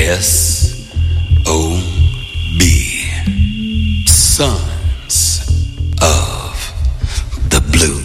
S-O-B. Sons of the Blues.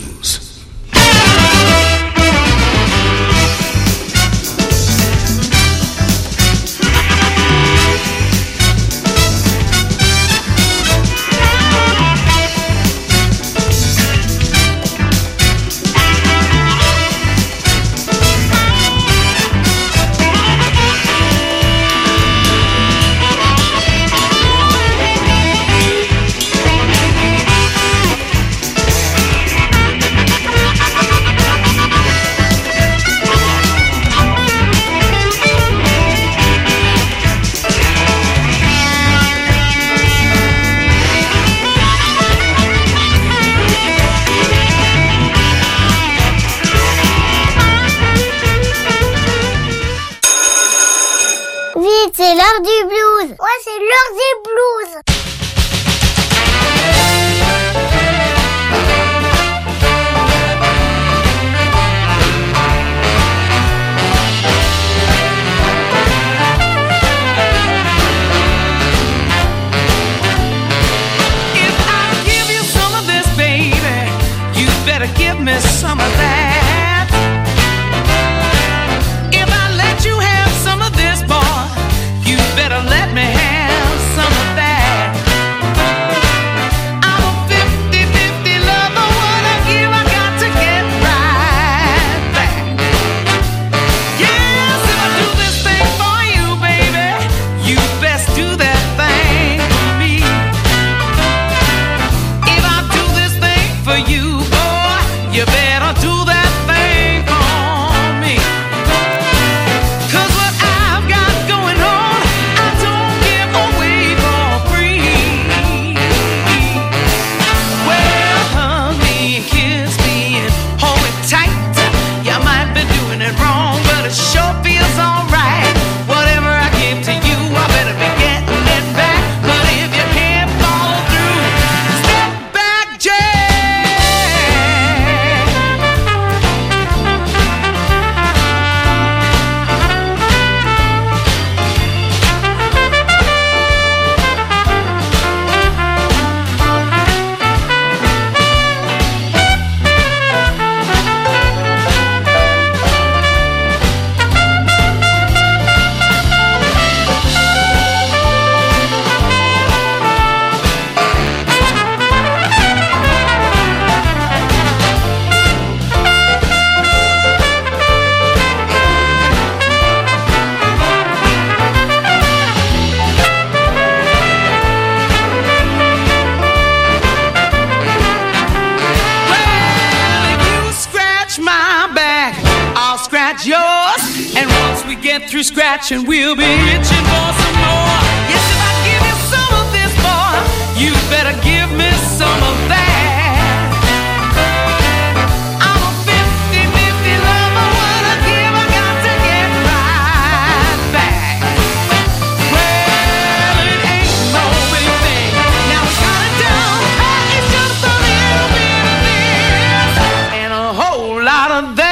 C'est l'heure du blues. Ouais, c'est l'heure des blues. If I give you some of this, baby, you better give me some of that. If I let you have some of this, boy, you better let me have some of that. I'm a 50-50 lover. What I give, I got to get right back. Yes, if I do this thing for you, baby, you best do that thing for me. If I do this thing for you, boy, you better do that thing for me. 'Cause what I've got going on, I don't give away for free. Well, hug me and kiss me and hold me tight. You might be doing it wrong, but it sure feels alright. Whatever I give to you, I better be getting it back. But if you can't follow through, step back, Jack. Well, if you scratch my back, I'll scratch yours. And once we get through scratching, we'll be itching for some more. Yes, if I give you some of this, boy, you better give me some of that. I'm a 50-50 lover. What I give, I got to get right back. Well, it ain't no big thing. Now we got it down. It's just a little bit of this and a whole lot of that.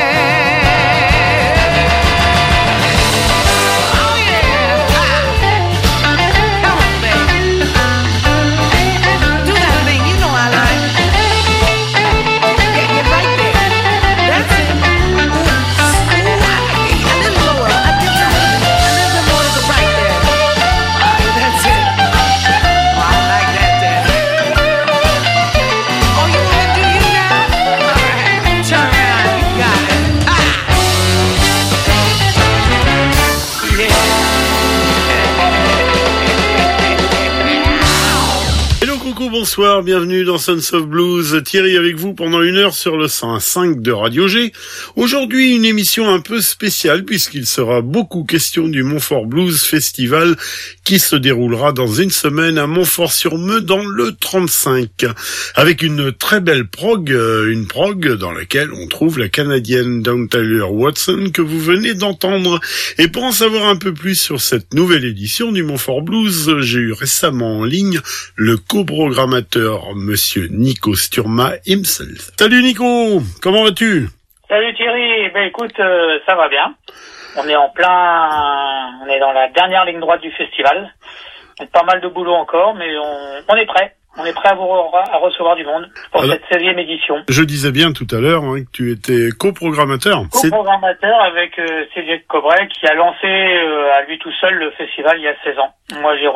Oh yeah. Come on, baby. Do that thing you know I like. Get right there. That's it. A little lower. A little more to the right there. That's it. Oh, I like that there. Oh, you want to do you now? All right. Turn around. You got it. Hello, coucou, bonsoir, bienvenue dans Sons of Blues. Thierry avec vous pendant 1 heure sur le 105 de Radio G. Aujourd'hui, une émission un peu spéciale puisqu'il sera beaucoup question du Montfort Blues Festival qui se déroulera dans une semaine à Montfort-sur-Meux dans le 35. Avec une très belle prog, une prog dans laquelle on trouve la Canadienne Dawn Tyler Watson que vous venez d'entendre. Et pour en savoir un peu plus sur cette nouvelle édition du Montfort Blues, j'ai eu récemment en ligne le coprogrammateur monsieur Nico Sturma himself. Salut Nico, comment vas-tu? Salut Thierry, ben écoute, ça va bien. On est on est dans la dernière ligne droite du festival. Donc, pas mal de boulot encore, mais on est prêt. On est prêt à recevoir du monde pour cette 16e édition. Je disais bien tout à l'heure que tu étais coprogrammateur. Coprogrammateur avec Cédric Cobray qui a lancé à lui tout seul le festival il y a 16 ans. Moi je l'ai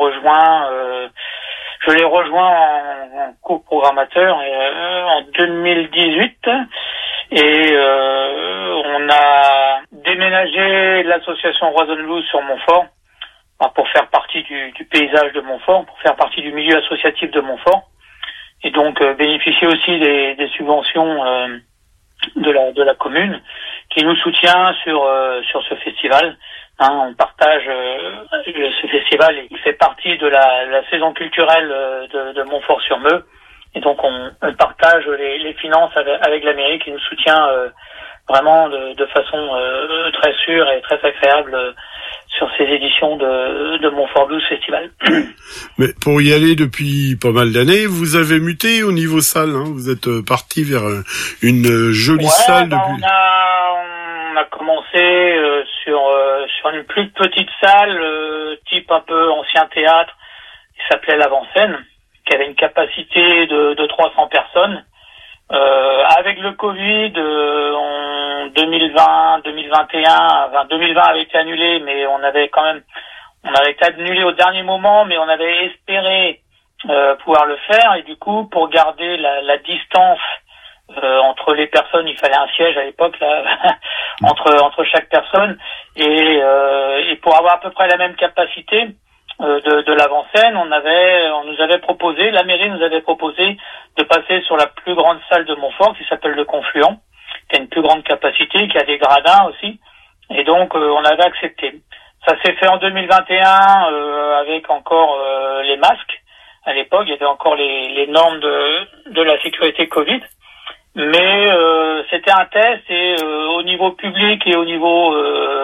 rejoint en coprogrammateur en 2018 et on a déménagé l'association Roison Blues sur Montfort pour faire partie du paysage de Montfort, pour faire partie du milieu associatif de Montfort, et donc bénéficier aussi des subventions de la commune qui nous soutient sur ce festival. On partage ce festival, il fait partie de la saison culturelle de Montfort-sur-Meux, et donc on partage les finances avec la mairie qui nous soutient vraiment de façon très sûre et très agréable sur ces éditions de Montfort Blues Festival. Mais pour y aller depuis pas mal d'années, vous avez muté au niveau salle, vous êtes parti vers une jolie salle. Depuis... On a commencé sur une plus petite salle, type un peu ancien théâtre, qui s'appelait l'Avant-Scène, qui avait une capacité de 300 personnes. Avec le Covid, en 2020 avait été annulé, mais on avait été annulé au dernier moment, mais on avait espéré pouvoir le faire, et du coup, pour garder la distance entre les personnes, il fallait un siège à l'époque là entre chaque personne, et pour avoir à peu près la même capacité de l'avant-scène, la mairie nous avait proposé de passer sur la plus grande salle de Montfort qui s'appelle le Confluent, qui a une plus grande capacité, qui a des gradins aussi, et donc on avait accepté. Ça s'est fait en 2021 avec encore les masques. À l'époque, il y avait encore les normes de la sécurité Covid, mais c'était un test, et au niveau public et au niveau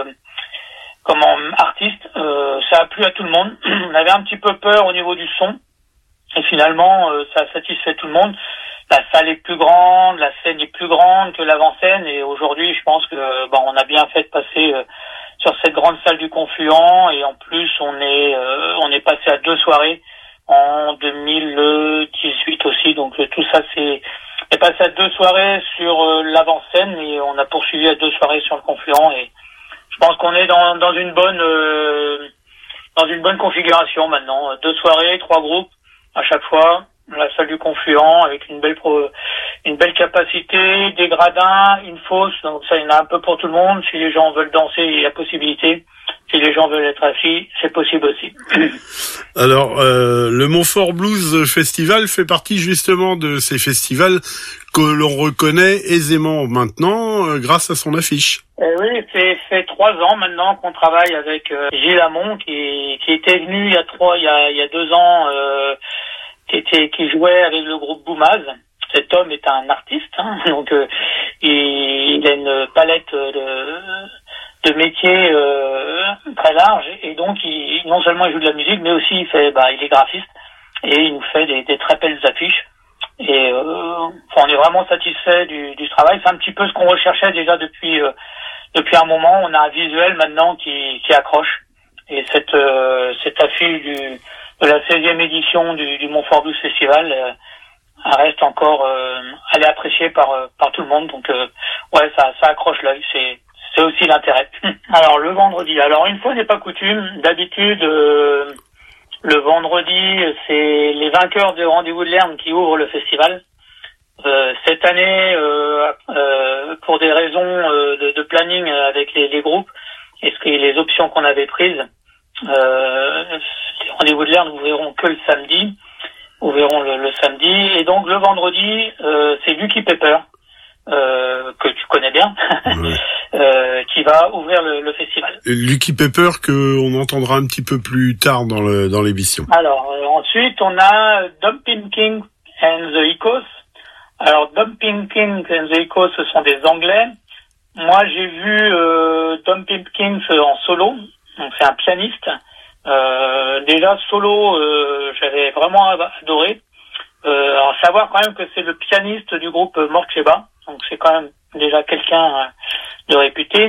artiste, ça a plu à tout le monde. On avait un petit peu peur au niveau du son, et finalement ça a satisfait tout le monde. La salle est plus grande, la scène est plus grande que l'avant-scène, et aujourd'hui je pense que on a bien fait de passer sur cette grande salle du Confluent, et en plus on est passé à 2 soirées en 2018 aussi, donc tout ça c'est passé à 2 soirées sur l'avant-scène, et on a poursuivi à 2 soirées sur le Confluent, et je pense qu'on est dans une bonne configuration maintenant. 2 soirées, 3 groupes à chaque fois, la salle du Confluent avec une belle capacité, des gradins, une fosse, donc ça il y en a un peu pour tout le monde. Si les gens veulent danser, il y a possibilité. Si les gens veulent être assis, c'est possible aussi. Alors, le Montfort Blues Festival fait partie justement de ces festivals que l'on reconnaît aisément maintenant grâce à son affiche. Oui, c'est fait 3 ans maintenant qu'on travaille avec Gilles Hamon qui était venu il y a 2 ans, qui jouait avec le groupe Boumaz. Cet homme est un artiste, donc il a une palette de métiers très large, et donc non seulement il joue de la musique, mais aussi il est graphiste, et il nous fait des très belles affiches, et on est vraiment satisfait du travail. C'est un petit peu ce qu'on recherchait déjà depuis un moment. On a un visuel maintenant qui accroche, et cette affiche de la 16e édition du Montfort Blues Festival elle reste encore elle est appréciée par tout le monde, donc ça accroche l'œil, c'est aussi l'intérêt. Alors le vendredi, une fois n'est pas coutume, d'habitude le vendredi c'est les vainqueurs de Rendez-vous de l'Herbe qui ouvrent le festival. Cette année, pour des raisons de planning avec les groupes et les options qu'on avait prises, les Rendez-vous de l'Herbe ouvriront que le samedi, le samedi, et donc le vendredi c'est Lucky Pepper, que tu connais bien, qui va ouvrir le festival. Lucky Pepper que on entendra un petit peu plus tard dans l'émission. Alors ensuite on a Dumping King and the Icos. Alors Dumping King and the Icos, ce sont des Anglais. Moi j'ai vu Dumping King en solo, donc c'est un pianiste. Déjà solo, j'avais vraiment adoré. Alors savoir quand même que c'est le pianiste du groupe Morcheba, donc c'est quand même déjà quelqu'un de réputé.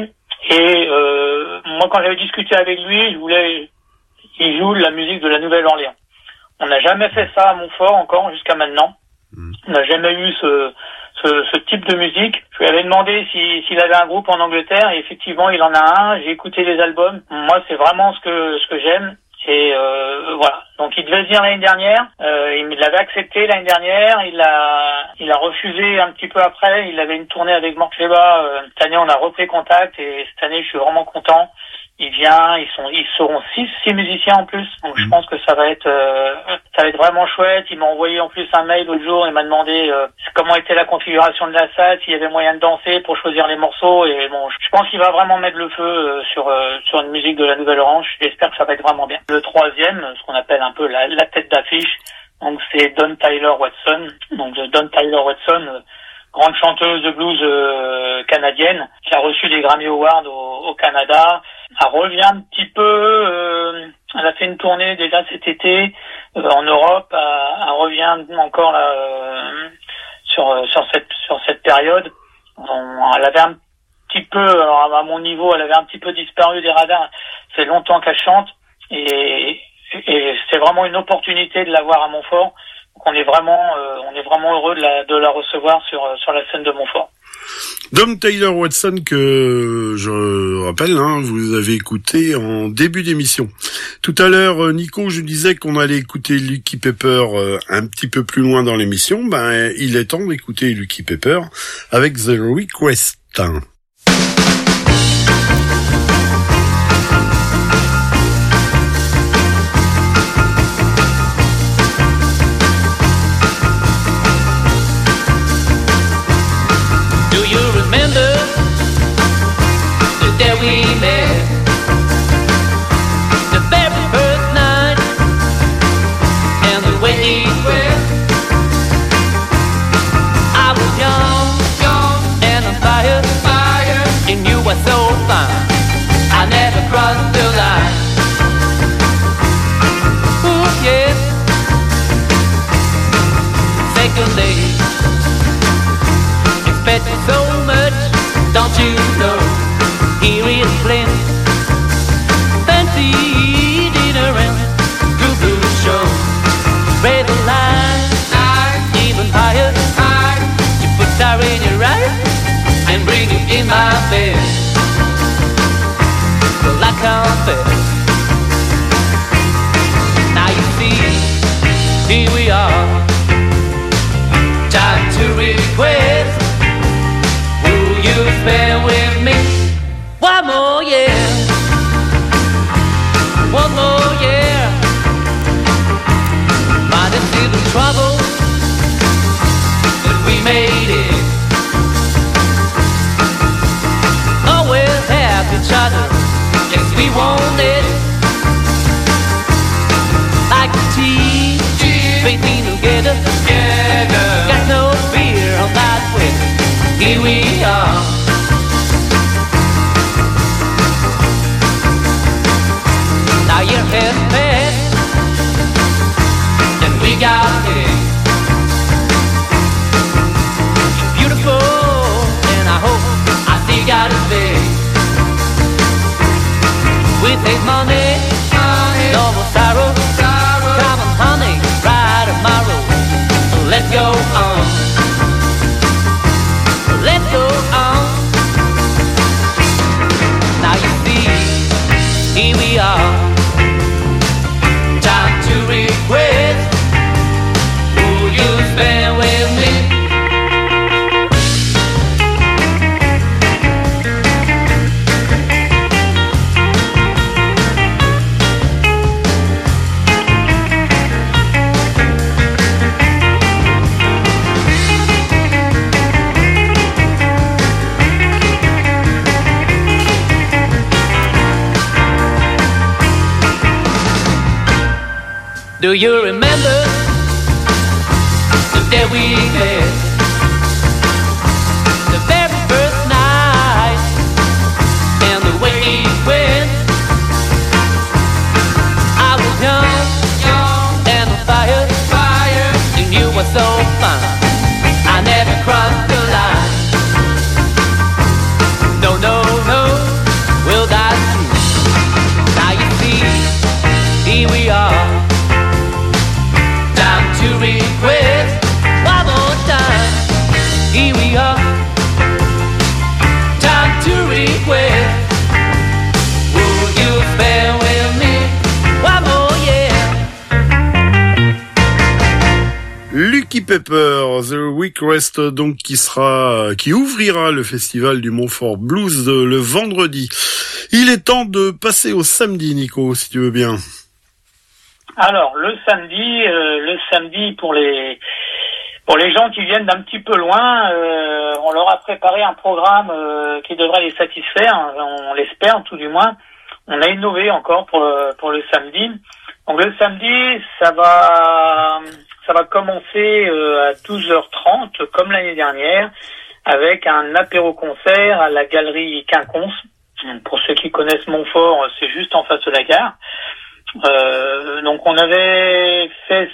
Et moi, quand j'avais discuté avec lui, il joue la musique de la Nouvelle-Orléans. On n'a jamais fait ça à Montfort encore jusqu'à maintenant. On n'a jamais eu ce type de musique. Je lui avais demandé s'il avait un groupe en Angleterre, et effectivement, il en a un. J'ai écouté les albums. Moi, c'est vraiment ce que j'aime. Et voilà. Donc, il devait venir l'année dernière. Il l'avait accepté l'année dernière. Il a refusé un petit peu après. Il avait une tournée avec Marc Leba. Cette année, on a repris contact, et cette année, je suis vraiment content. Il vient, ils seront six musiciens en plus. Donc je pense que ça va être vraiment chouette. Il m'a envoyé en plus un mail l'autre jour. Il m'a demandé comment était la configuration de la salle, s'il y avait moyen de danser pour choisir les morceaux. Et bon, je pense qu'il va vraiment mettre le feu sur une musique de la Nouvelle-Orléans. J'espère que ça va être vraiment bien. Le troisième, ce qu'on appelle un peu la tête d'affiche, donc c'est Dawn Tyler Watson. Donc Dawn Tyler Watson, grande chanteuse de blues canadienne, qui a reçu des Grammy Awards au Canada. Elle revient un petit peu, elle a fait une tournée déjà cet été en Europe, elle revient encore là sur cette période. Elle avait un petit peu, alors à mon niveau, elle avait un petit peu disparu des radars. C'est longtemps qu'elle chante, et c'est vraiment une opportunité de la voir à Montfort. Donc on est vraiment heureux de la recevoir sur la scène de Montfort. Dawn Tyler Watson, que je rappelle, vous avez écouté en début d'émission. Tout à l'heure, Nico, je disais qu'on allait écouter Lucky Pepper un petit peu plus loin dans l'émission. Il est temps d'écouter Lucky Pepper avec The Request. We met the very first night, and the way it went. I was young and on fire, and you were so fine. I never crossed the line. Ooh, yeah. Second date, expecting so much, don't you know? Here is plenty, fancy dinner and goo-goo show. Red line, even higher. You put star in your eyes and bring it in my bed. Well, I confess. Now you see, here we are. Time to request. Will you spend with me? One more year, one more year. Might have seen the trouble, but we made it. Always have each other, yes we want it. Like a team, faithing together. Got no fear on that way. Here we are. Now your head passed, and we got it. You're beautiful, and I hope I still got it big. We take money, no more sorrow. Come on, honey, ride tomorrow. Let's go on. Let's go on. Now you see, here we are. Request, will you spend with me? Do you remember the day we met? The very first night, and the way it went. I was young and on fire, and you were so fine. I never crossed the line. No, Pepper, The Request, donc qui ouvrira le festival du Montfort Blues le vendredi. Il est temps de passer au samedi, Nico, si tu veux bien. Alors, le samedi pour les gens qui viennent d'un petit peu loin, on leur a préparé un programme qui devrait les satisfaire, on l'espère tout du moins. On a innové encore pour le samedi. Donc le samedi, ça va commencer à 12h30 comme l'année dernière avec un apéro-concert à la galerie Quinconce. Pour ceux qui connaissent Montfort, c'est juste en face de la gare. Donc on avait fait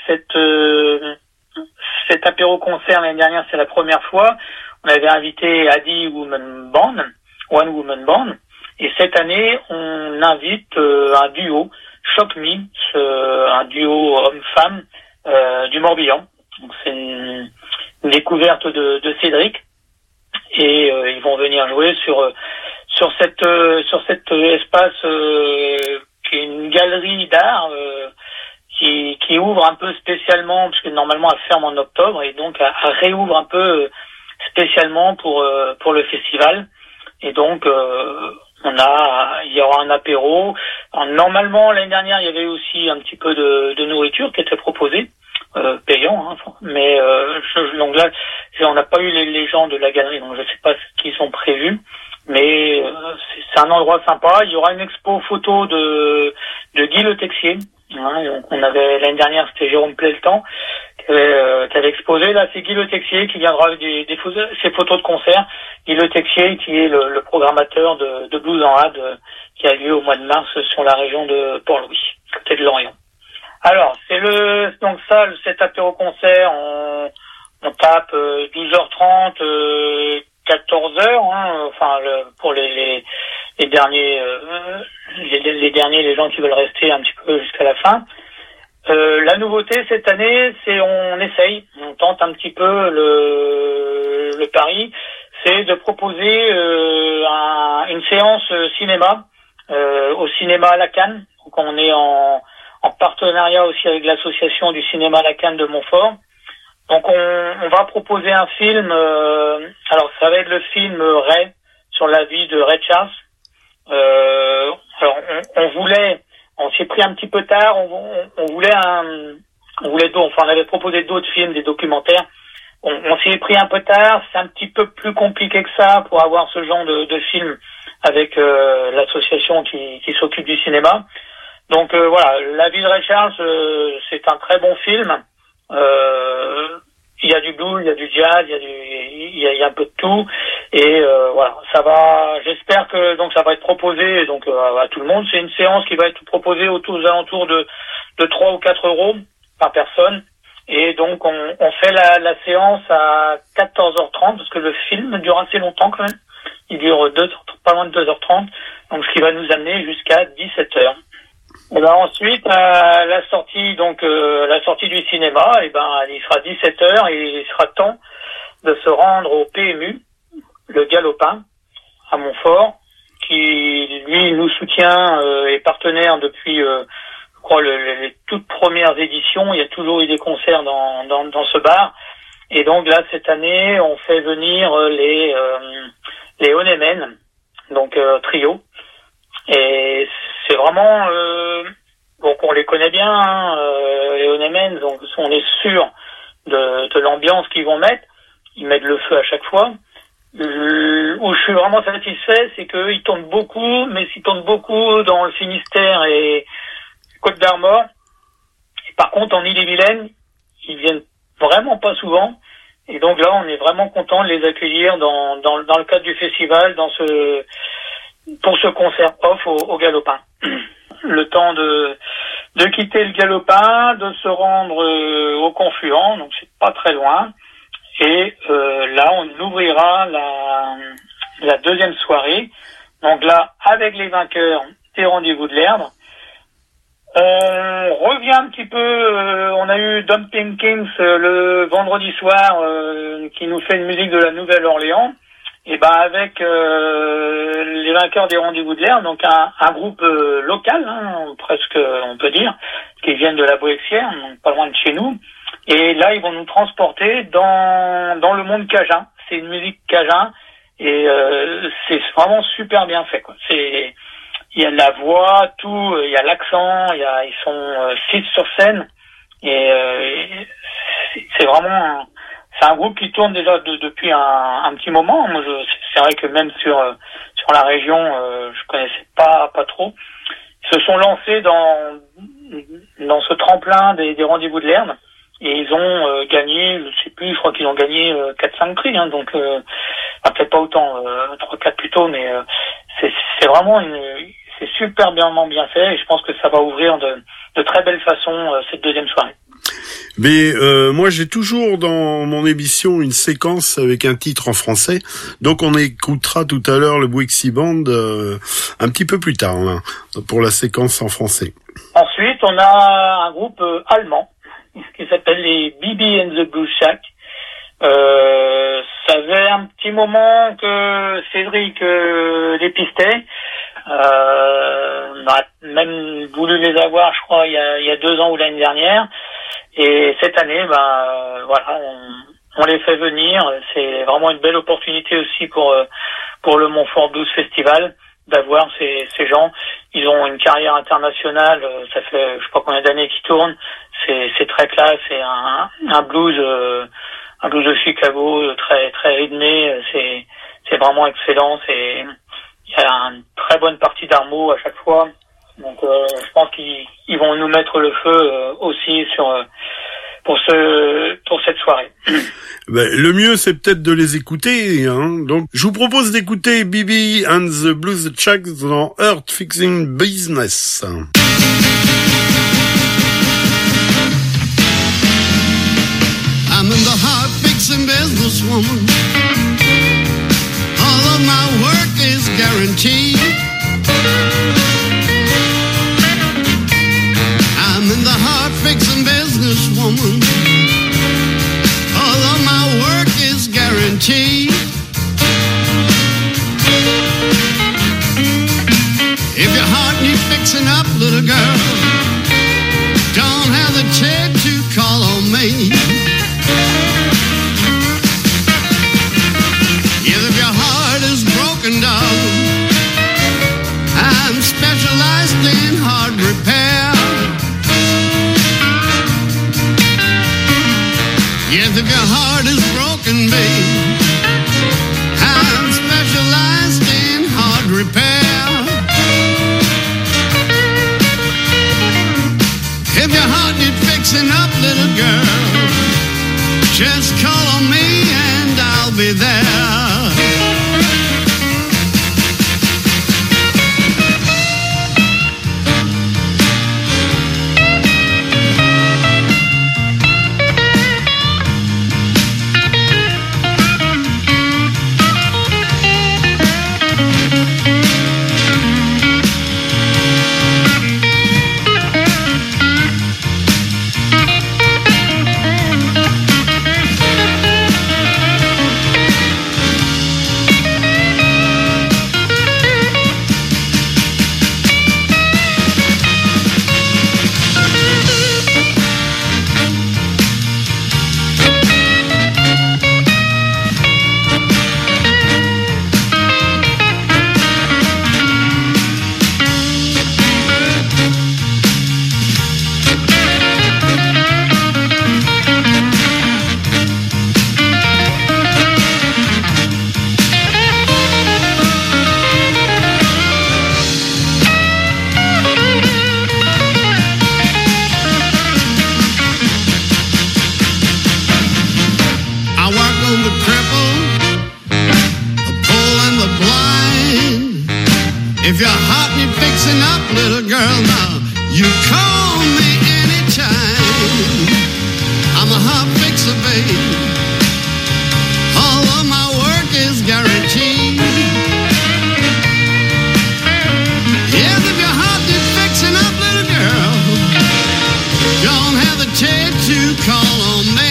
cet apéro-concert l'année dernière, c'est la première fois. On avait invité Adi Woman Band, One Woman Band. Et cette année, on invite un duo, Shock Me, un duo homme-femme du Morbihan. Donc c'est une découverte de Cédric, et ils vont venir jouer sur cet espace qui est une galerie d'art qui ouvre un peu spécialement, parce que normalement elle ferme en octobre, et donc elle réouvre un peu spécialement pour le festival. Et donc il y aura un apéro. Alors, normalement l'année dernière il y avait aussi un petit peu de nourriture qui était proposée, payant, hein, mais donc là on n'a pas eu les gens de la galerie, donc je sais pas ce qu'ils ont prévu, mais c'est un endroit sympa. Il y aura une expo photo de Guy Le Texier, hein, donc on avait l'année dernière, c'était Jérôme Pleltan qui avait exposé. Là c'est Guy Le Texier qui viendra avec ses photos de concert. Guy Le Texier qui est le programmateur de Blues en Rade qui a lieu au mois de mars sur la région de Port-Louis, côté de Lorient. Alors c'est cet apéro-concert, on tape 12h30, 14h, hein, enfin pour les derniers, les gens qui veulent rester un petit peu jusqu'à la fin. La nouveauté cette année, c'est on tente un petit peu le pari, c'est de proposer une séance cinéma au cinéma à la Canne. Donc on est en partenariat aussi avec l'association du cinéma à la Canne de Montfort. Donc on va proposer un film, alors ça va être le film Ray, sur la vie de Ray Charles. Alors on s'est pris un petit peu tard, on avait proposé d'autres films, des documentaires. On s'y est pris un peu tard, c'est un petit peu plus compliqué que ça pour avoir ce genre de film avec l'association qui s'occupe du cinéma. Donc voilà, La vie de Ray Charles, c'est un très bon film. Il y a du blues, il y a du jazz, il y a un peu de tout, et voilà, j'espère que donc ça va être proposé donc à tout le monde. C'est une séance qui va être proposée aux alentours de 3 ou 4 euros par personne, et donc on fait la séance à 14h30 parce que le film dure assez longtemps quand même. Il dure pas loin de 2h30, donc ce qui va nous amener jusqu'à 17h. Et ben ensuite la sortie du cinéma, et ben il sera 17h et il sera temps de se rendre au PMU, le Galopin à Montfort, qui lui nous soutient et partenaire depuis je crois les toutes premières éditions. Il y a toujours eu des concerts dans ce bar, et donc là cette année on fait venir les Onemen, donc trio. Et c'est vraiment donc on les connaît bien, hein, les Onemen, donc on est sûr de l'ambiance qu'ils vont mettre. Ils mettent le feu à chaque fois. Où je suis vraiment satisfait, c'est qu'ils tournent beaucoup, mais ils tournent beaucoup dans le Finistère et Côte d'Armor. Et par contre, en Ille-et-Vilaine, ils viennent vraiment pas souvent. Et donc là, on est vraiment content de les accueillir dans le cadre du festival, pour ce concert off au Galopin. Le temps de quitter le Galopin, de se rendre au Confluent, donc c'est pas très loin. Et là, on ouvrira la deuxième soirée. Donc là, avec les vainqueurs des Rendez-vous de l'Erdre. On revient un petit peu, on a eu Dumping Kings le vendredi soir qui nous fait une musique de la Nouvelle-Orléans. Et ben avec les vainqueurs des Rendez-vous de l'Erdre, donc un groupe local, hein, presque on peut dire, qui viennent de la Boixière, donc pas loin de chez nous. Et là, ils vont nous transporter dans le monde cajun. C'est une musique cajun et c'est vraiment super bien fait, quoi. Il y a la voix, tout, il y a l'accent, ils sont 6 sur scène et c'est vraiment c'est un groupe qui tourne déjà depuis un petit moment. Moi, c'est vrai que même sur la région, je connaissais pas trop. Ils se sont lancés dans ce tremplin des rendez-vous de l'Erne et ils ont gagné, je sais plus, je crois qu'ils ont gagné 4-5 prix, hein, donc peut-être pas autant, 3-4 plutôt, mais c'est vraiment c'est super bien fait et je pense que ça va ouvrir de très belle façon cette deuxième soirée. Mais moi j'ai toujours dans mon émission une séquence avec un titre en français, donc on écoutera tout à l'heure le Bouixi Band un petit peu plus tard hein, pour la séquence en français. Ensuite on a un groupe allemand qui s'appelle les BB and the Blues Shack. Ça fait un petit moment que Cédric les pistait. On a même voulu les avoir, je crois, il y a 2 ans ou l'année dernière. Et cette année, voilà, on les fait venir. C'est vraiment une belle opportunité aussi pour le Montfort Blues Festival d'avoir ces gens. Ils ont une carrière internationale. Ça fait, je sais pas combien d'années qu'ils tournent. C'est très classe. C'est un blues de Chicago très très rythmé. C'est vraiment excellent. Il y a une très bonne partie d'armo à chaque fois. Donc je pense qu'ils vont nous mettre le feu aussi pour cette soirée. Ben, le mieux c'est peut-être de les écouter hein. Donc je vous propose d'écouter BB and the Blues Shack dans Heart Fixing Business. I'm in the heart fixing business, woman. All of my work is guaranteed. I'm in the heart fixing business, woman. All of my work is guaranteed. If your heart needs fixing up, little girl, don't hesitate to call on me. If your heart is broken down, I'm specialized in heart repair. Yes, if your heart is broken, babe, I'm specialized in heart repair. If your heart needs fixing up, little girl, just call on me and I'll be there. If your heart need fixing up, little girl, now you call me anytime. I'm a heart fixer, babe. All of my work is guaranteed. Yes, if your heart need fixing up, little girl, don't hesitate to call on me.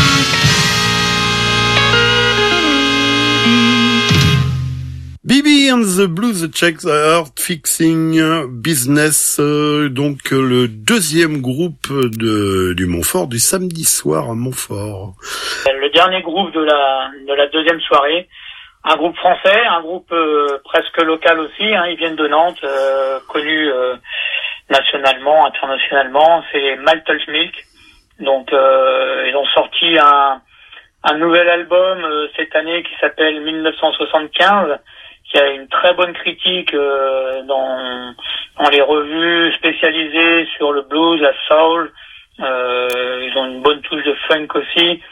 BB and And the Blues Check the Heart Fixing Business, donc le deuxième groupe du Montfort, du samedi soir à Montfort. Le dernier groupe de la deuxième soirée, un groupe français, un groupe presque local aussi, hein, ils viennent de Nantes, connus nationalement, internationalement, c'est Malt's Milk. Donc ils ont sorti un nouvel album cette année qui s'appelle 1975, qui a une très bonne critique dans les revues spécialisées sur le blues, la soul. Ils ont une bonne touche de funk aussi.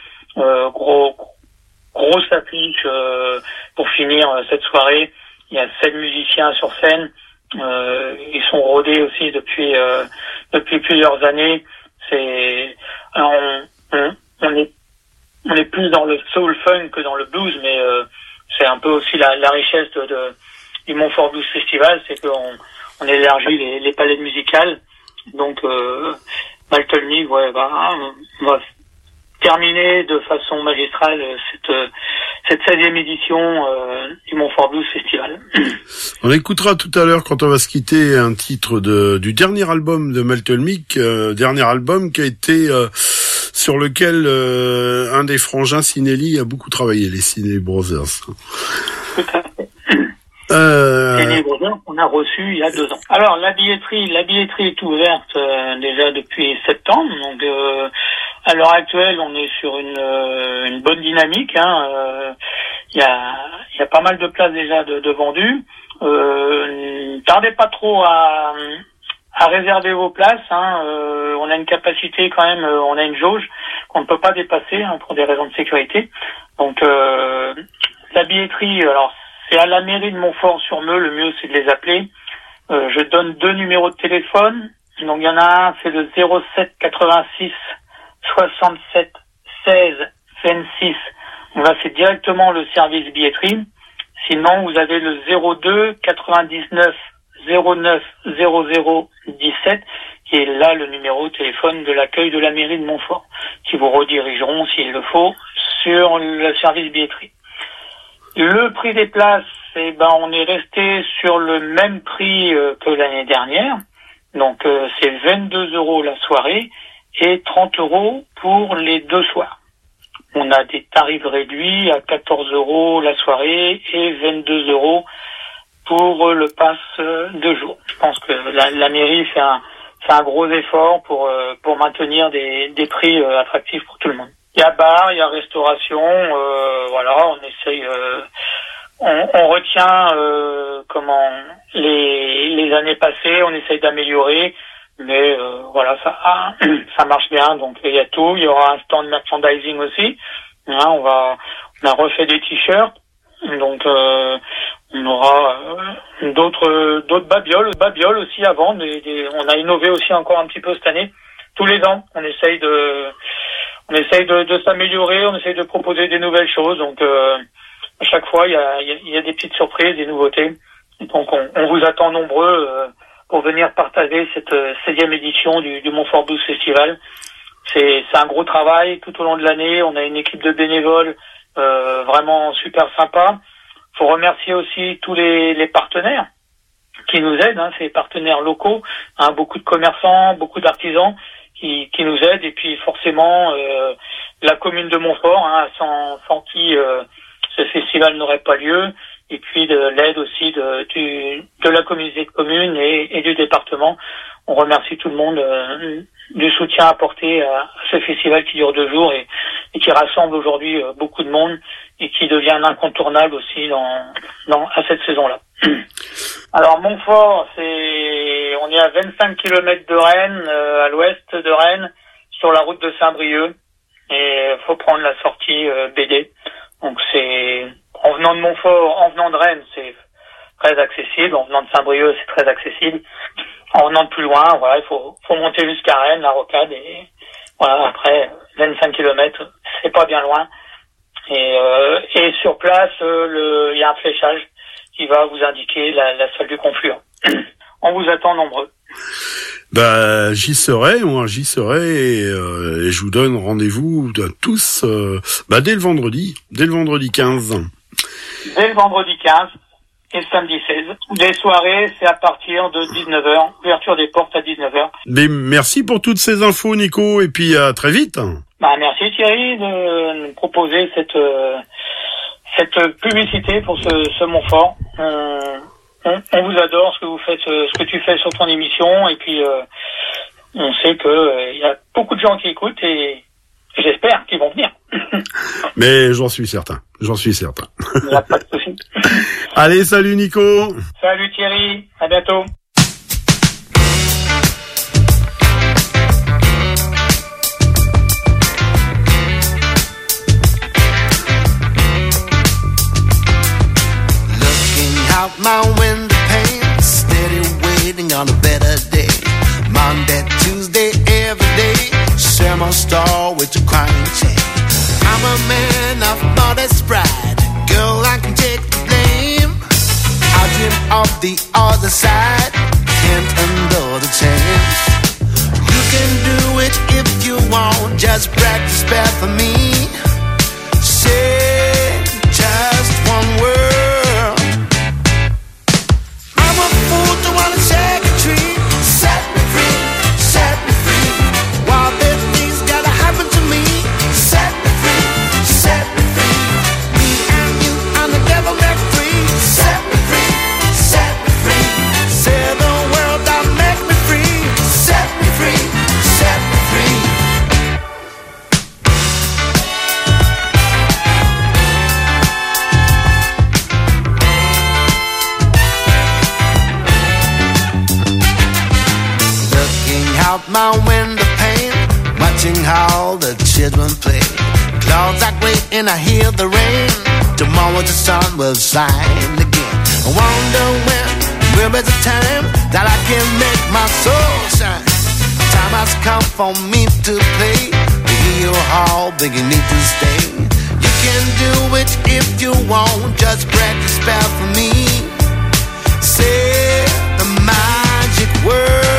Grosse affiche pour finir cette soirée. Il y a 7 musiciens sur scène. Ils sont rodés aussi depuis plusieurs années. Alors on est plus dans le soul funk que dans le blues, mais c'est un peu aussi la richesse du Montfort Blues Festival, c'est qu'on élargit les palettes musicales. Donc Malt's Milk va terminer de façon magistrale cette 16e édition du Montfort Blues Festival. On écoutera tout à l'heure, quand on va se quitter, un titre du dernier album de Malt's Milk, dernier album qui a été sur lequel un des frangins Sinelli a beaucoup travaillé, les Sinelli Brothers. Tout à fait. Sinelli Brothers, on a reçu il y a 2 ans. Alors la billetterie est ouverte déjà depuis septembre, donc à l'heure actuelle on est sur une bonne dynamique. Il y a pas mal de places déjà de vendues. Tardez pas trop à réserver vos places. On a une capacité quand même, on a une jauge qu'on ne peut pas dépasser pour des raisons de sécurité. Donc la billetterie, alors c'est à la mairie de Montfort-sur-Meux, le mieux c'est de les appeler. Je donne 2 numéros de téléphone. Donc il y en a un, c'est le 07 86 67 16 26. Donc là c'est directement le service billetterie. Sinon vous avez le 02 99 09 00 17 qui est là le numéro de téléphone de l'accueil de la mairie de Montfort, qui vous redirigeront s'il le faut sur le service billetterie. Le prix des places, on est resté sur le même prix que l'année dernière. Donc c'est 22 € la soirée et 30 € pour les 2 soirs. On a des tarifs réduits à 14 € la soirée et 22 € pour le pass 2 jours. Je pense que la mairie fait un gros effort pour maintenir des prix attractifs pour tout le monde. Il y a bar, il y a restauration, on essaye, on retient les années passées, on essaye d'améliorer, mais ça marche bien. Donc il y a tout. Il y aura un stand merchandising aussi. On a refait des t-shirts, donc on aura d'autres babioles aussi à vendre. On a innové aussi encore un petit peu cette année. Tous les ans, on essaye de s'améliorer, on essaye de proposer des nouvelles choses. Donc à chaque fois, il y a des petites surprises, des nouveautés. Donc on vous attend nombreux pour venir partager cette 16e édition du Montfort Blues Festival. C'est un gros travail tout au long de l'année. On a une équipe de bénévoles vraiment super sympa. Faut remercier aussi tous les partenaires qui nous aident, ces partenaires locaux, beaucoup de commerçants, beaucoup d'artisans qui nous aident, et puis forcément la commune de Montfort, sans qui ce festival n'aurait pas lieu, et puis de l'aide aussi de la communauté de communes et du département. On remercie tout le monde du soutien apporté à ce festival qui dure 2 jours et qui rassemble aujourd'hui beaucoup de monde et qui devient un incontournable aussi à cette saison-là. Alors Montfort, on est à 25 km de Rennes, à l'ouest de Rennes, sur la route de Saint-Brieuc, et faut prendre la sortie BD. Donc c'est en venant de Montfort, en venant de Rennes, c'est très accessible. En venant de Saint-Brieuc, c'est très accessible. En venant de plus loin, il faut monter jusqu'à Rennes, la rocade, et après 25 km, c'est pas bien loin. Et sur place, il y a un fléchage qui va vous indiquer la salle du confluent. On vous attend nombreux. J'y serai, et je vous donne rendez-vous à tous dès le vendredi 15. Dès le vendredi 15, et samedi 16. Les soirées, c'est à partir de 19h. Ouverture des portes à 19h. Mais merci pour toutes ces infos, Nico, et puis à très vite. Bah, merci Thierry de nous proposer cette publicité pour ce Montfort. On vous adore ce que vous faites, ce que tu fais sur ton émission, et puis on sait que il y a beaucoup de gens qui écoutent et j'espère qu'ils vont venir. Mais j'en suis certain. Il n'y a pas de souci. Allez, salut Nico. Salut Thierry, à bientôt. Out my window pane, steady waiting on a better day. Monday, Tuesday, every day, share my star with your crying chain. I'm a man of modest pride, girl, I can take the blame. I dream of the other side, can't undo the change. You can do it if you want, just practice bad for me. Say just one word. My window pane, watching how the children play. Clouds are gray and I hear the rain. Tomorrow the sun will shine again. I wonder when will be the time that I can make my soul shine. Time has come for me to play. To hear how big you need to stay. You can do it if you want, just practice spell for me. Say the magic word.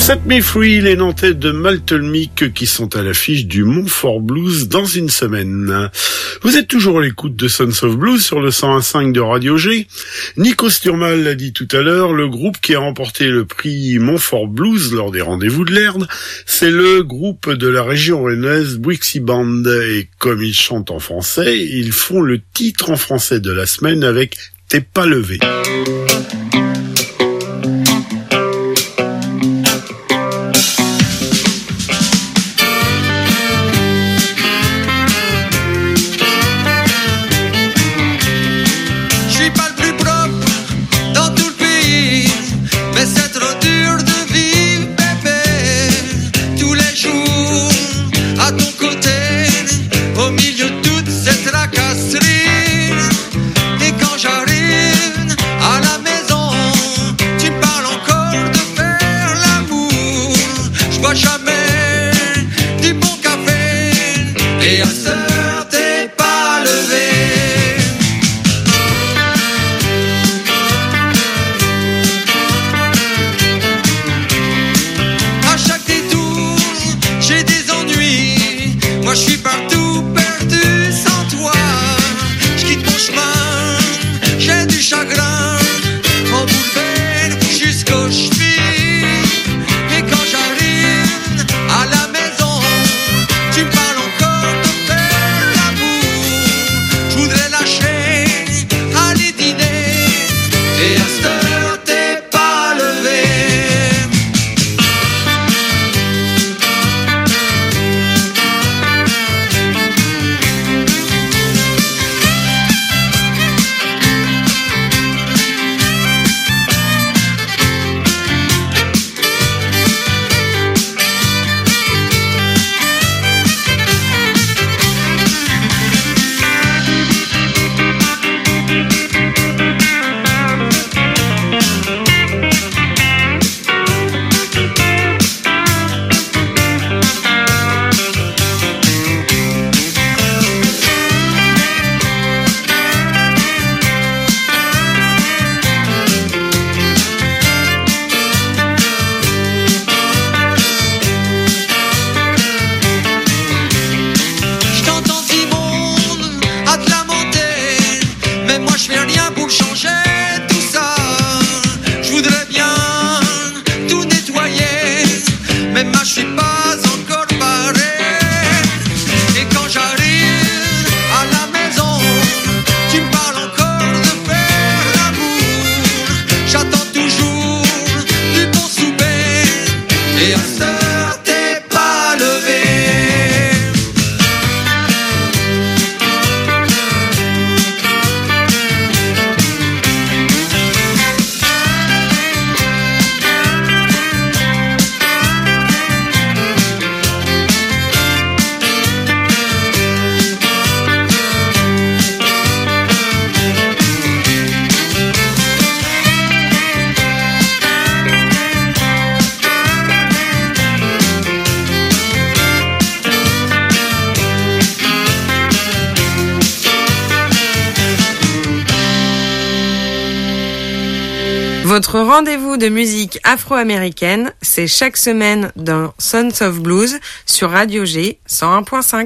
Set Me Free, les Nantais de Maltelmic qui sont à l'affiche du Montfort Blues dans une semaine. Vous êtes toujours à l'écoute de Sons of Blues sur le 101.5 de Radio G. Nico Sturmal l'a dit tout à l'heure, le groupe qui a remporté le prix Montfort Blues lors des rendez-vous de l'Erd, c'est le groupe de la région rennaise Brixie Band. Et comme ils chantent en français, ils font le titre en français de la semaine avec T'es pas levé. Votre rendez-vous de musique afro-américaine, c'est chaque semaine dans Sons of Blues sur Radio G 101.5.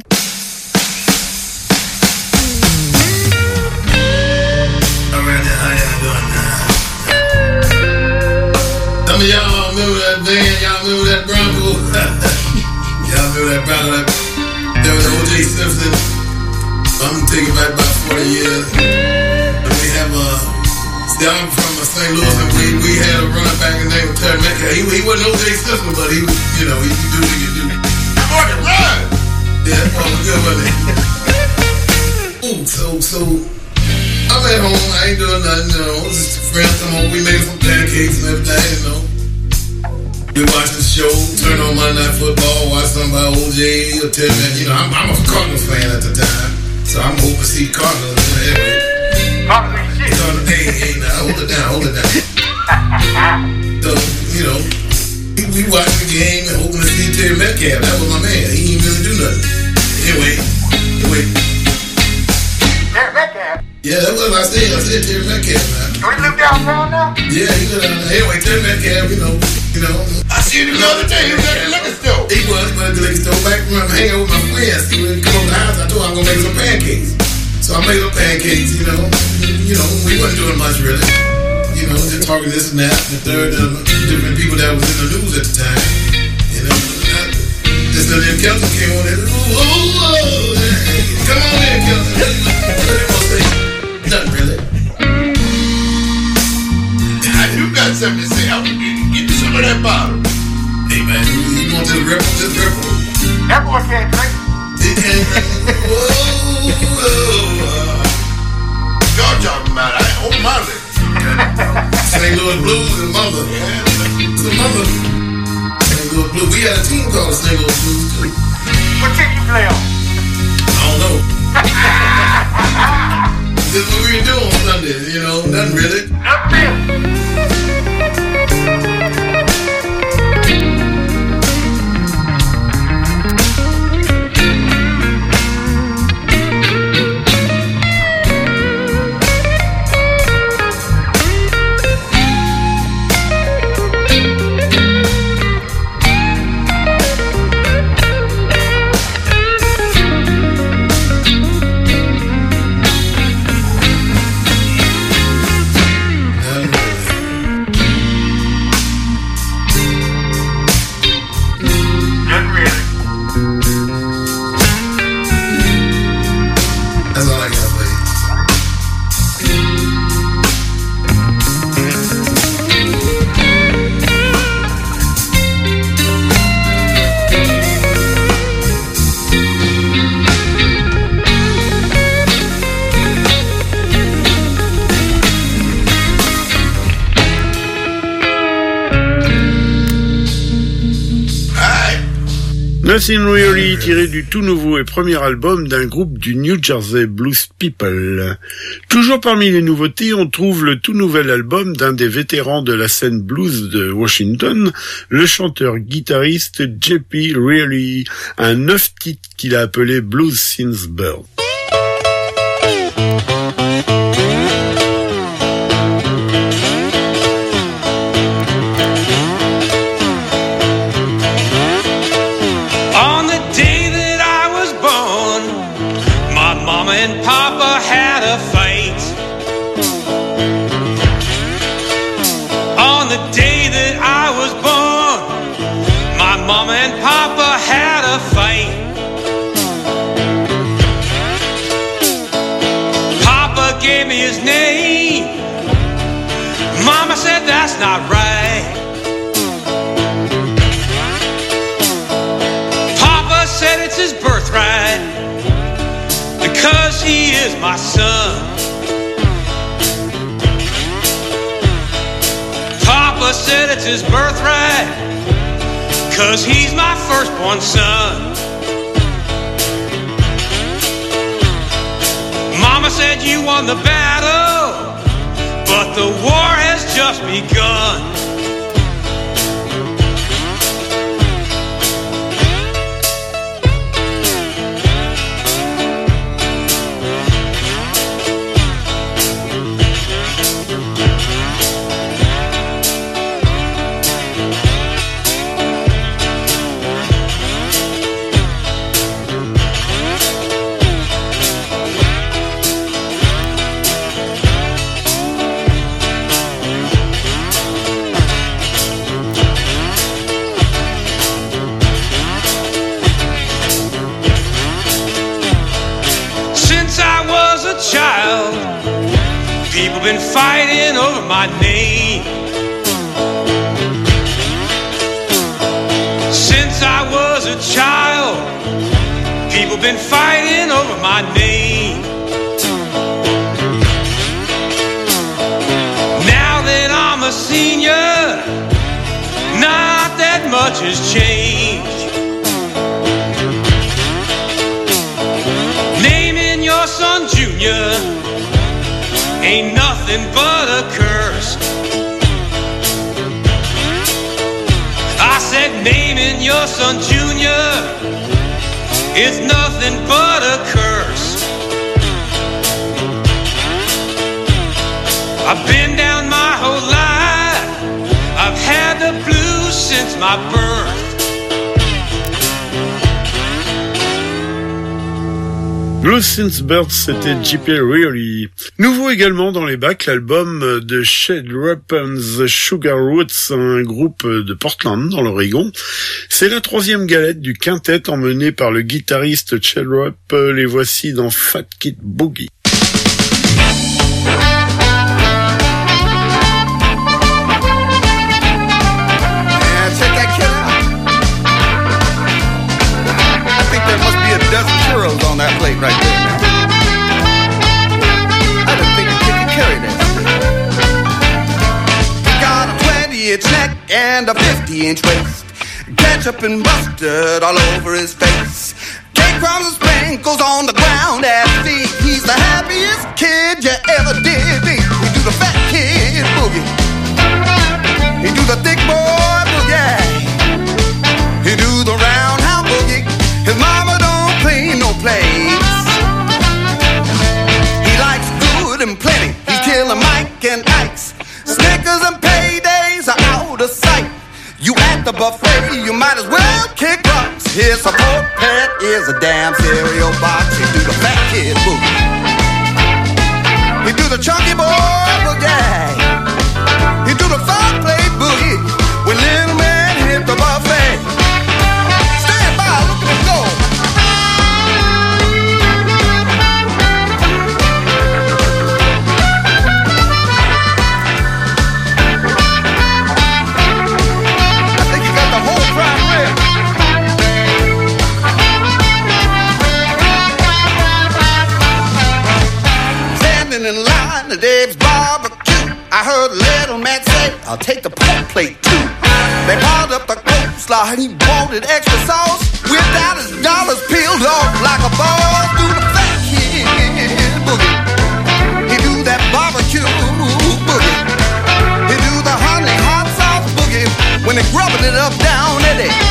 Some of y'all remember that band, y'all remember that Bronco? Y'all remember that Bronco? That was O.J. Simpson. I'm gonna take it back about 40 years. And we have see, I'm from St. Louis, and we had a running back in the name of Terry Metcalf. He wasn't O.J. Simpson, but he was, you know, he do what he do. Fucking run! Yeah, that part was good, wasn't it? Ooh, so I'm at home, I ain't doing nothing, you know, just friends come home, we made some pancakes and everything, you know. We watch the show, turn on Monday Night Football, watch something by O.J. or Terry Metcalf. You know, I'm a Cardinals fan at the time, so I'm hoping to see Cardinals, you know, anyway. Hey, now, hold it down. So, you know, we watched the game and hoping to see Terry Metcalf. That was my man. He didn't really do nothing. Anyway. Terry Metcalf? Yeah, that's what I said. I said Terry Metcalf, man. Do he live downtown now? Yeah, he was anyway, tell me that cab, you know. I seen him the other day, he was at the liquor store. He was at the liquor store, back when I'm hanging out with my friends. He would come over the house, I told him I was gonna make some pancakes. So I made some pancakes, you know, we wasn't doing much really. You know, just talking this and that, the third, different people that was in the news at the time. You know, just let them Kelton came on there. Come on in, Kelton. What they gonna say? Nothing really. You got something to say. I'll get you some of that bottle. Hey man, you want to ripple? Just ripple. That boy can't drink. He can't drink. Whoa. Y'all talking about I own my liquor. St. Louis Blues and Mother. Yeah, the Mother. St. Louis Blues. We had a team called the St. Louis Blues too. What team you play on? I don't know. This is what we do on Sundays, you know, nothing really. Nothing. Nothing Really, tiré du tout nouveau et premier album d'un groupe du New Jersey Blues People. Toujours parmi les nouveautés, on trouve le tout nouvel album d'un des vétérans de la scène blues de Washington, le chanteur-guitariste J.P. Reilly, un 9 titres qu'il a appelé Blues Since Birth. That's not right. Papa said it's his birthright because he is my son. Papa said it's his birthright because he's my firstborn son. Mama said you won the battle, but the war has just begun. Child, people been fighting over my name. Since I was a child, people been fighting over my name. Now that I'm a senior, not that much has changed. Your son Junior ain't nothing but a curse. I said naming your son Junior is nothing but a curse. I've been down my whole life my birth. Blues Since Birth, c'était J.P. Reilly. Nouveau également dans les bacs, l'album de Shade Rope and the Sugar Roots, un groupe de Portland, dans l'Oregon. C'est la 3e galette du quintet emmenée par le guitariste Shade Rope. Les voici dans Fat Kid Boogie. Churros on that plate right there now. I didn't think you could carry that. He got a 20-inch neck and a 50-inch waist. Ketchup and mustard all over his face. Cake crumbs and sprinkles on the ground at his feet. He's the happiest kid you ever did meet. He do the fat kid boogie. He do the thick boy boogie. He do the roundhouse boogie. His mama don't clean no plates. He likes good and plenty. He's killing Mike and Ike's. Snickers and paydays are out of sight. You at the buffet, you might as well kick rocks. His support pet is a damn cereal box. He do the fat kid boogie. He do the chunky boy boogie. He do the fun plate boogie. When little man hit the buffet. Stand by, look at him go. In line to Dave's barbecue, I heard a little man say, I'll take the pork plate too. They piled up the coleslaw, he wanted extra sauce. Whipped out his dollars, peeled off like a ball. Do the fat kid boogie. He do that barbecue boogie. He do the honey hot sauce boogie. When they grubbing it up down at it.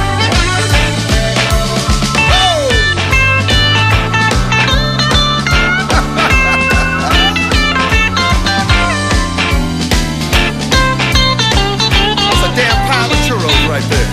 Right there.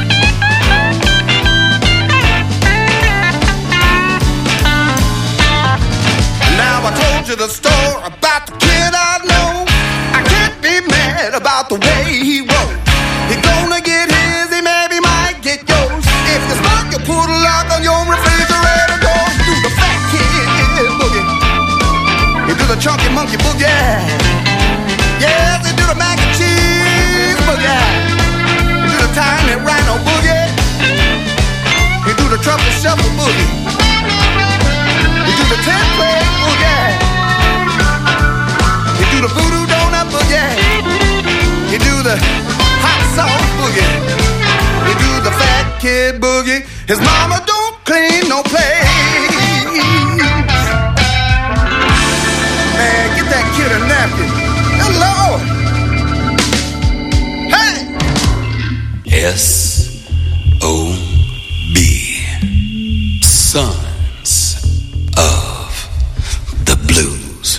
Now I told you the story about the kid I know. I can't be mad about the way he rolls. He's gonna get his, he maybe might get yours. If you smoke, you put a lock on your refrigerator door. Do the fat kid boogie. You do the chunky monkey boogie. Yes, they do the mac and cheese boogie. The tiny rhino boogie. He do the truffle shuffle boogie. He do the 10-plate boogie. He do the voodoo donut boogie. He do the hot sauce boogie. He do the fat kid boogie. His mama don't clean no plates. Man, get that kid a napkin. Hello. S.O.B. Sons of the Blues.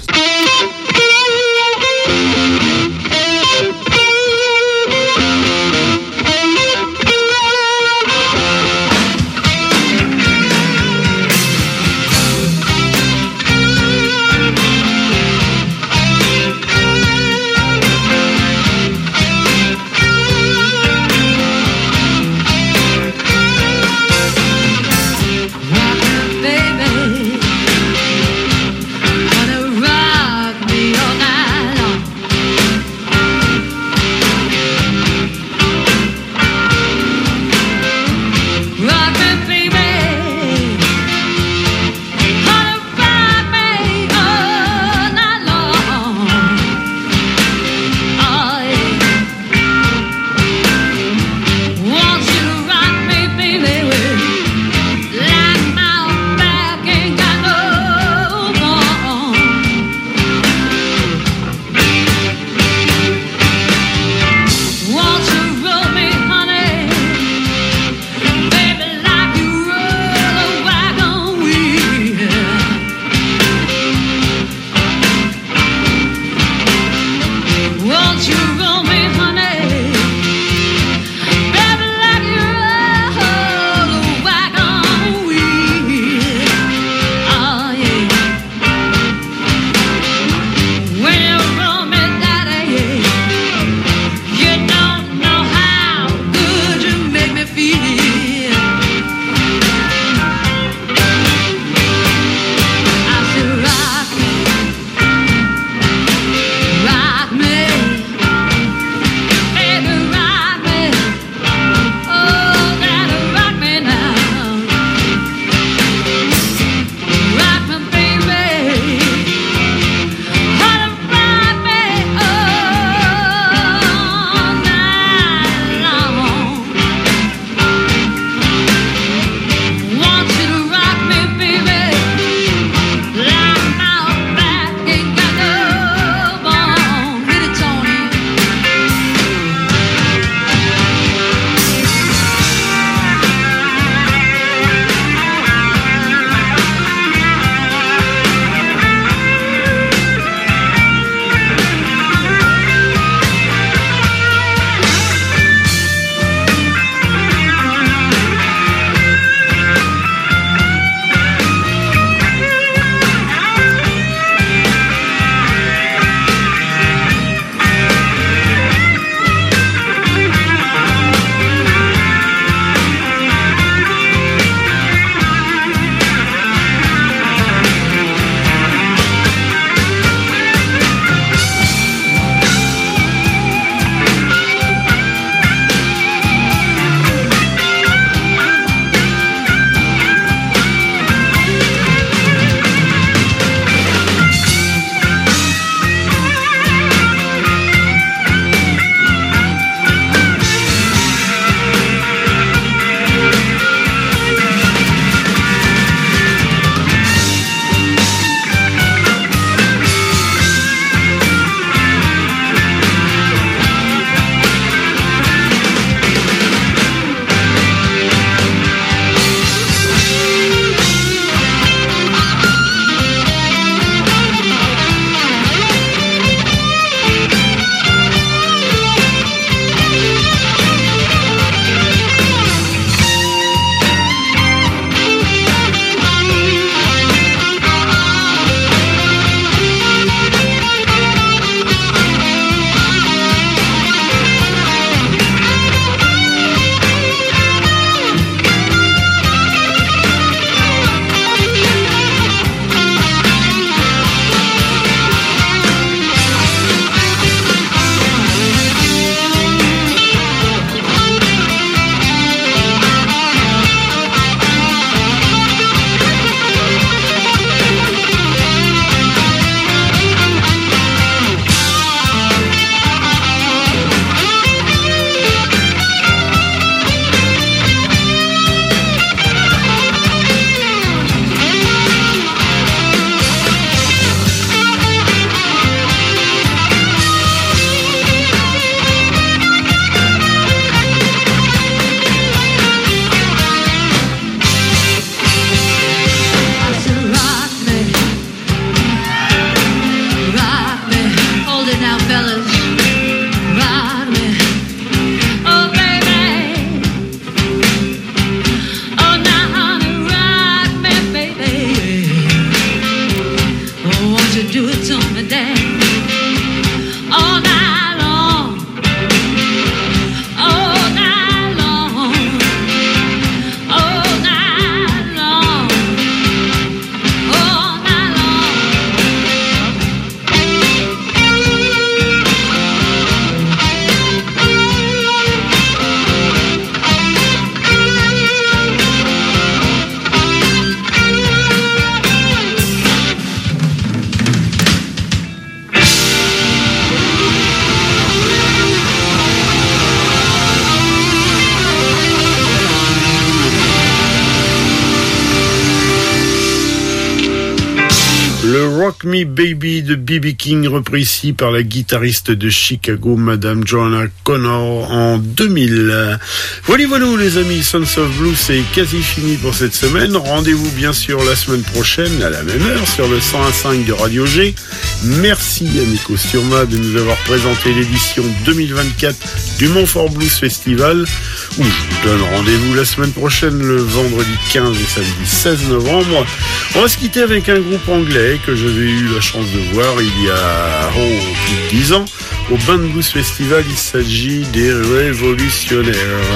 Me Baby de B.B. King, repris ici par la guitariste de Chicago, Madame Joanna Connor, en 2000. Voilà les amis, Sons of Blues, c'est quasi fini pour cette semaine. Rendez-vous bien sûr la semaine prochaine à la même heure sur le 101.5 de Radio G. Merci à Nico Sturma de nous avoir présenté l'édition 2024 du Montfort Blues Festival, où je vous donne rendez-vous la semaine prochaine, le vendredi 15 et samedi 16 novembre. On va se quitter avec un groupe anglais que j'avais eu la chance de voir il y a plus de 10 ans au Band Blues Festival. Il s'agit des Révolutionnaires.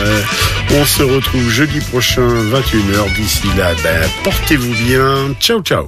On se retrouve jeudi prochain 21h. D'ici là, portez-vous bien. Ciao ciao.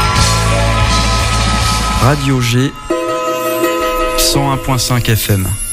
Radio G 101.5 FM.